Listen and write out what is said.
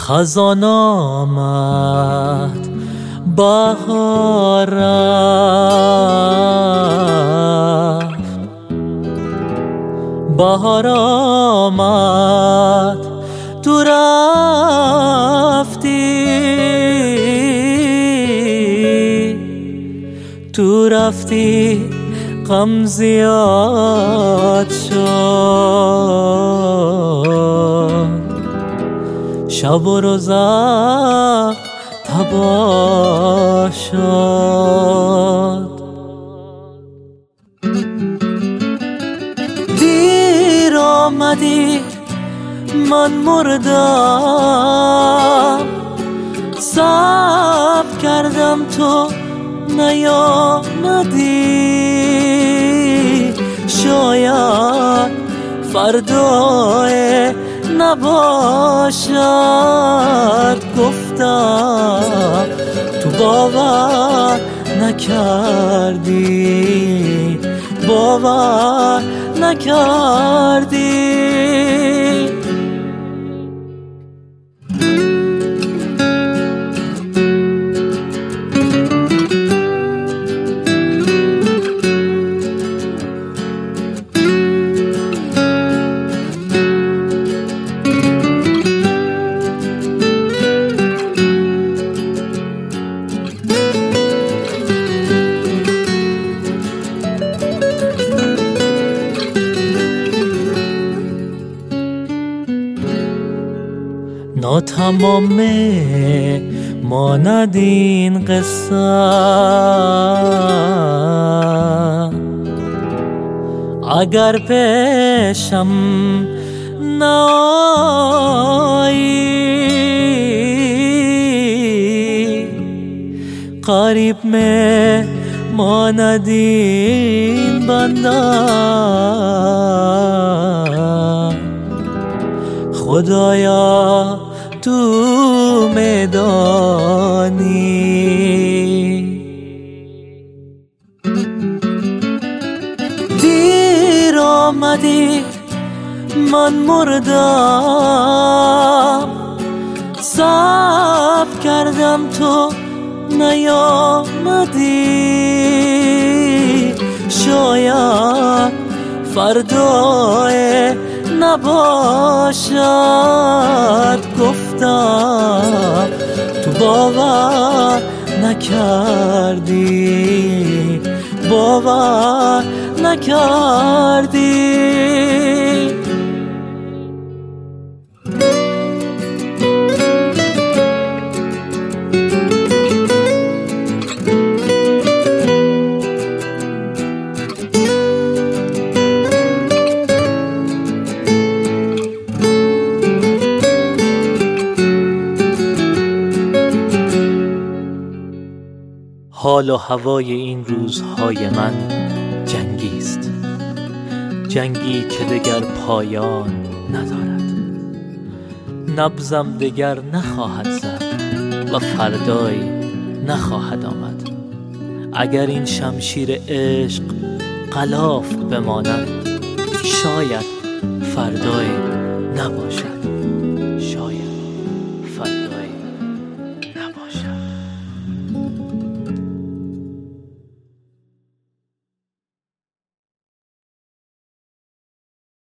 خزان آمد بهار رفت، بهار آمد تو رفتی غم زیاد شد، شب و روزم تباه شد. دیر آمدی من مردم، صبر کردم تو نیامدی، شاید فردای نباشد. گفتم تو باور نکردی، باور نکردی. ناتمامه ماند این قصه، اگر پیشم نایی، قریب میں ماند این بندم. خدایا تو میدانی، دیر آمدی من مردم، صبر کردم تو نیامدی، شاید فردای نباشد. گفتم تو باور نکردی، باور نکردی. حال و هوای این روزهای من جنگی است، جنگی که دگر پایان ندارد. نبضم دگر نخواهد زد و فردایی نخواهد آمد. اگر این شمشیر عشق غلاف بماند، شاید فردایی نباشد.